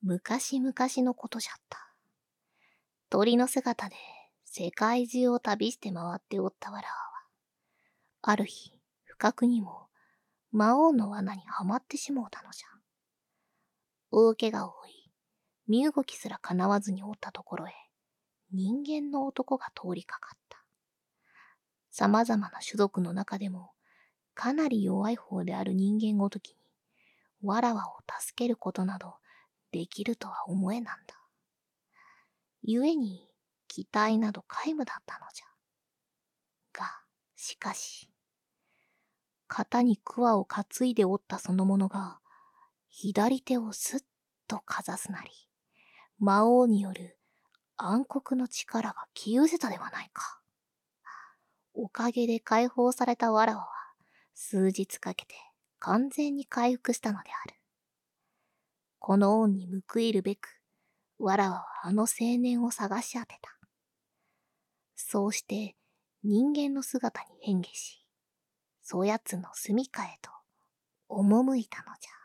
昔々のことじゃった。鳥の姿で世界中を旅して回っておったわらわは、ある日、不覚にも魔王の罠にはまってしもうたのじゃ。大怪我を負い、身動きすら叶わずにおったところへ、人間の男が通りかかった。様々な種族の中でも、かなり弱い方である人間ごときに、わらわを助けることなどできるとは思えなんだ。故に期待など皆無だったのじゃ。が、しかし、肩に桑を担いでおったその者が、左手をすっとかざすなり、魔王による暗黒の力が消ゆせたではないか。おかげで解放されたわらわは、数日かけて完全に回復したのである。この恩に報いるべく、わらわはあの青年を探し当てた。そうして人間の姿に変化し、そやつの住みかへと赴いたのじゃ。